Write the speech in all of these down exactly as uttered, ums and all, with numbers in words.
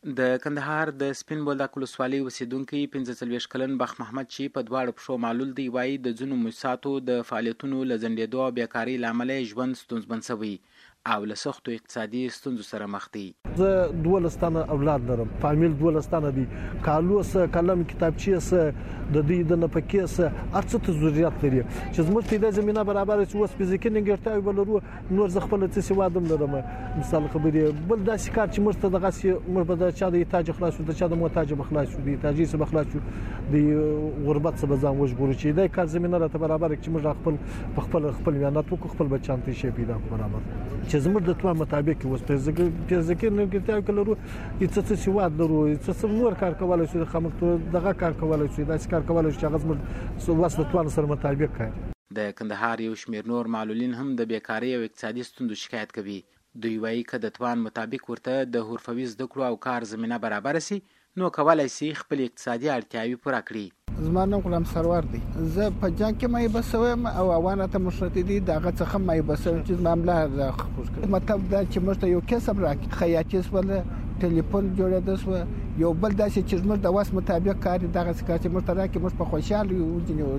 د کندهار د سپین بولدک ولسوالۍ اوسیدونکی پنځه څلوېښت کلن بخت محمد چې په دواړو پښو معلول دی وایي د ځینو موسساتو د فعالیتونو له ځنډېدو او بیکارۍ له امله یې ژوند ستونزمن شوی او له سختو اقتصادي ستونزو سره مخ دی. زه دولس تنه اولاد لرم، فامیل دولس تنه دي، کالو سه قلم کتابچې سه د دې د نفقې سه هر څه ته ضرورت لري چې زموږ ته د زمينه برابر شي. اوس فزیکي نیمګړتیاوې بلرو نور زه خپل څه سوادم لرم. مثال خبرې بل داسې کار چې موږ ته دغه سي موږ به د چا د احتیاج خلاص شو، د چا د محتاج بخلاص شو، د احتیاجي څخه بخلاص شو، د غربت څخه ځان وژغورو چې د کار زمينه راته برابر چې موږ خپل خپل خپل میانات وکړو، خپل بچان ته شي پیدا برابر چې زموږ د توان مطابق اوس فزیکي فزیکي نیمګړتیاوې کلرو چې څه سواد لرو، څه نور کار کولای شو، خامخ دغه کار کولای شو، داسې کار کولای شو چې هغه زموږ وس د توان سره مطابق کار. د کندهار یو شمېر نور معلولین هم د بیکارۍ او اقتصادي ستونزو شکایت کوي. دوی وایي که د توان مطابق ورته د حرفوي زده کړو او کار زمینه برابر شي نو کولای شي خپل اقتصادي اړتیاوې پوره کړي. زما نوم غلام سرور دی. زه په جنګ کې مې بسوم او اوانه ته مشرتي دي دغه څخه مې بسوم چې معاملې راخوږي. مطلب دا چې موږ ته یو کسب راکړي، خیاطي ولا ټلیفون جوړېدل سو، یو بل داسې چې موږ د واس مطابق کار دغه څه چې موږ ته راکړي، موږ په خوشاله یو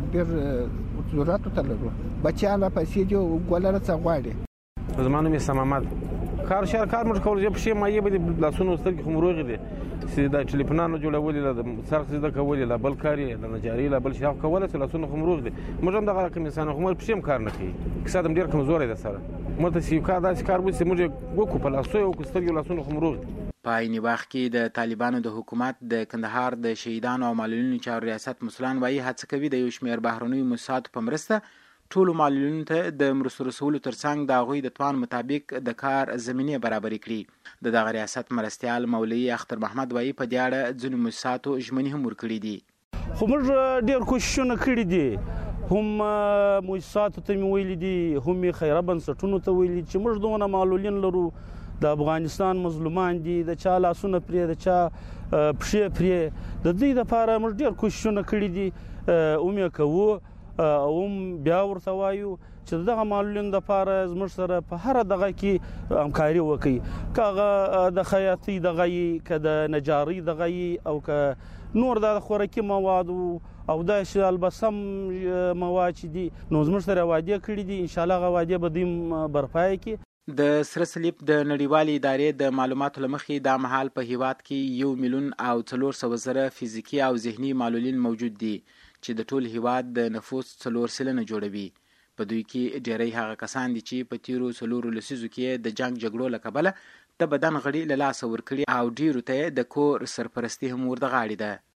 ډېر ضرورت ته لرو. بچیان را پیسې جو ګولره څه غواړي. زما نوم یې سمامت. کار شهر کار موږ کول چې په شی مایې به لاسونو سترګې خو مروغې دي چې د ټلیفونانو جوړولې له سرخ زده کولې له بل کار یې له نجاري له بل شي کولای چې لاسونو خو مروغ دي. موږ هم دغه کوم انسان خو موږ په شی کار نه کوي، اقتصاد هم ډېر کمزوری دی سره. موږ ته چې کار داسې کار وشي موږ وکړو په لاسو یې وکړو، سترګې لاسونو خو مروغ دي. په عین وخت کې د طالبانو د حکومت د کندهار د شهیدانو او معلولینو چارو ریاست مسؤلان وایي هڅه کوي د یو شمېر بهرنیو موسساتو په مرسته ټولو معلولینو ته د مرستو رسولو ترڅنګ د هغوی د توان مطابق د کار زمینې برابرې کړي. د دغه ریاست مرستیال مولوي اختر محمد وایي په دې اړه ځینو موسساتو ژمنې هم ورکړي دي. خو موږ ډېر کوششونه کړي دي، هم موسساتو ته مې ویلي دي، هم یې خیره بنسټونو ته ویلي چې موږ دونه معلولین لرو، د افغانستان مظلومان دي، د چا لاسونه پرې د چا پښې پرې، د دې لپاره موږ ډېر کوششونه کړي دي. هم یې کوو او هم بیا ورته وایو چې دغه معلولین دپاره زموږ سره په هره دغه کې همکاري وکړي، که هغه د خیاطۍ دغه یي، که د نجارۍ دغه یي، او که نور د خوراکي مواد او داسې البسم مواد چې دي نو زموږ سره وعدې کړي دي. انشاءالله هغه وعدې به دوی برپایه کړي. د سره صلیب د نړیوالې ادارې د معلوماتو له مخې دا مهال په هیواد کې یو میلیون او څلور سوه زره فزیکي او ذهني معلولین موجود دي چې د ټول هیواد د نفوس څلور سلنه جوړوي. په دوی کې ډیری هغه کسان دي چې په تیرو څلورو لسیزو کې د جنگ جګړو له کبله د بدن غړي له لاسه ورکړي او ډیرو ته د کور سرپرستي هم ور د غاړې ده.